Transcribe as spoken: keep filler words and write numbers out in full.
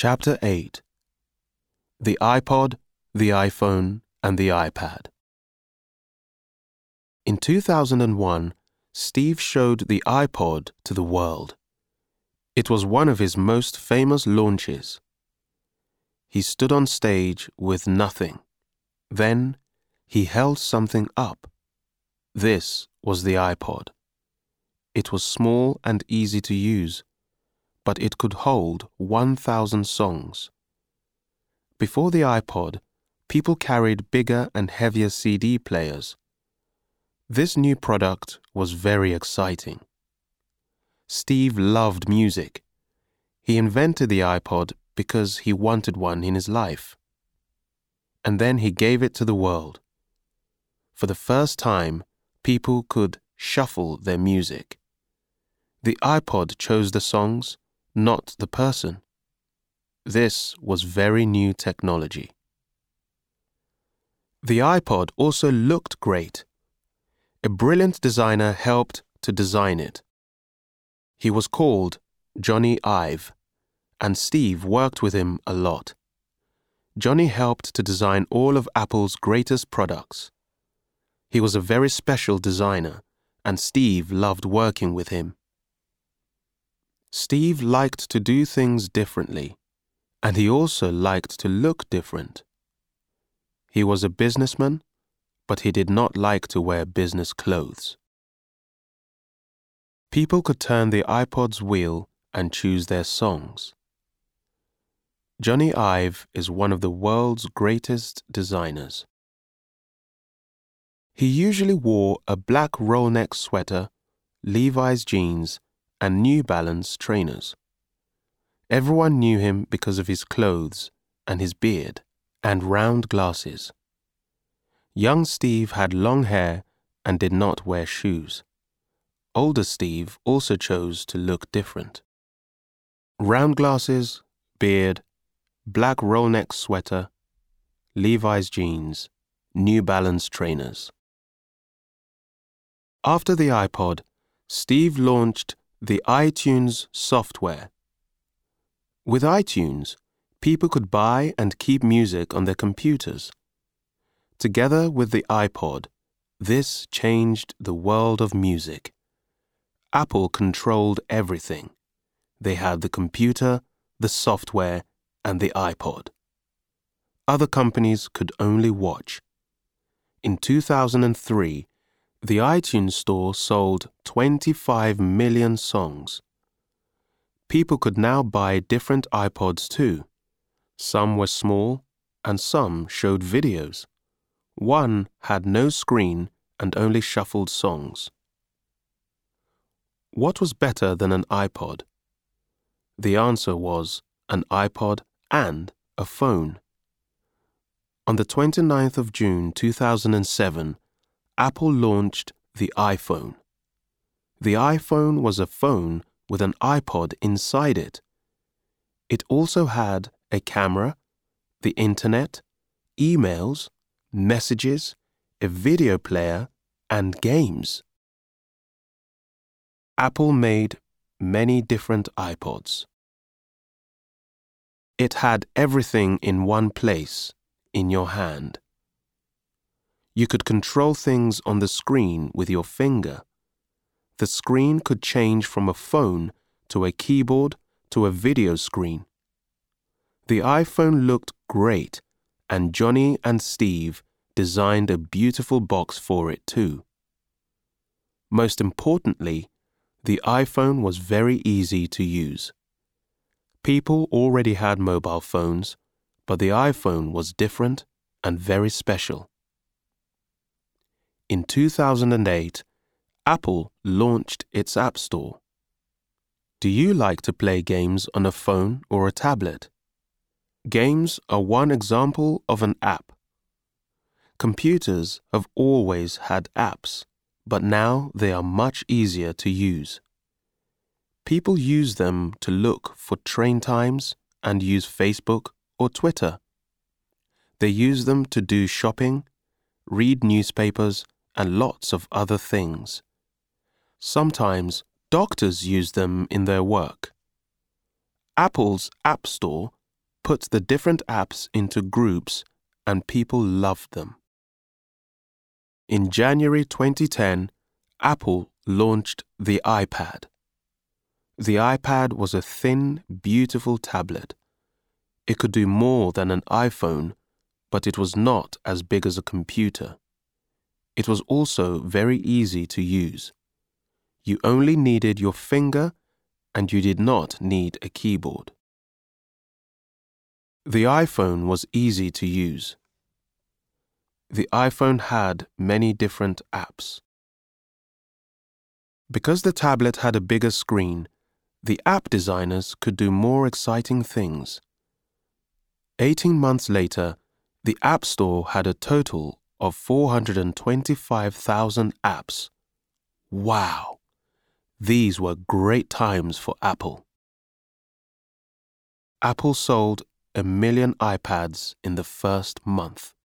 Chapter eight. The iPod, the iPhone, and the iPad. In two thousand one, Steve showed the iPod to the world. It was one of his most famous launches. He stood on stage with nothing. Then, he held something up. This was the iPod. It was small and easy to use, but it could hold one thousand songs. Before the iPod, people carried bigger and heavier C D players. This new product was very exciting. Steve loved music. He invented the iPod because he wanted one in his life. And then he gave it to the world. For the first time, people could shuffle their music. The iPod chose the songs, not the person. This was very new technology. The iPod also looked great. A brilliant designer helped to design it. He was called Jony Ive, and Steve worked with him a lot. Jony helped to design all of Apple's greatest products. He was a very special designer, and Steve loved working with him. Steve liked to do things differently, and he also liked to look different. He was a businessman, but he did not like to wear business clothes. People could turn the iPod's wheel and choose their songs. Jony Ive is one of the world's greatest designers. He usually wore a black roll-neck sweater, Levi's jeans, and New Balance trainers. Everyone knew him because of his clothes and his beard and round glasses. Young Steve had long hair and did not wear shoes. Older Steve also chose to look different. Round glasses, beard, black roll-neck sweater, Levi's jeans, New Balance trainers. After the iPod, Steve launched the iTunes software. With iTunes, people could buy and keep music on their computers. Together with the iPod, this changed the world of music. Apple controlled everything. They had the computer, the software, and the iPod. Other companies could only watch. In two thousand three, the iTunes Store sold twenty-five million songs. People could now buy different iPods too. Some were small, and some showed videos. One had no screen and only shuffled songs. What was better than an iPod? The answer was an iPod and a phone. On the twenty-ninth of June two thousand seven, Apple launched the iPhone. The iPhone was a phone with an iPod inside it. It also had a camera, the internet, emails, messages, a video player, and games. Apple made many different iPods. It had everything in one place, in your hand. You could control things on the screen with your finger. The screen could change from a phone to a keyboard to a video screen. The iPhone looked great, and Jony and Steve designed a beautiful box for it too. Most importantly, the iPhone was very easy to use. People already had mobile phones, but the iPhone was different and very special. In two thousand eight, Apple launched its App Store. Do you like to play games on a phone or a tablet? Games are one example of an app. Computers have always had apps, but now they are much easier to use. People use them to look for train times and use Facebook or Twitter. They use them to do shopping, read newspapers, and lots of other things. Sometimes doctors use them in their work. Apple's App Store put the different apps into groups and people loved them. In January twenty ten, Apple launched the iPad. The iPad was a thin, beautiful tablet. It could do more than an iPhone, but it was not as big as a computer. It was also very easy to use. You only needed your finger and you did not need a keyboard. The iPhone was easy to use. The iPhone had many different apps. Because the tablet had a bigger screen, the app designers could do more exciting things. Eighteen months later, the App Store had a total of four hundred twenty-five thousand apps. Wow! These were great times for Apple. Apple sold a million iPads in the first month.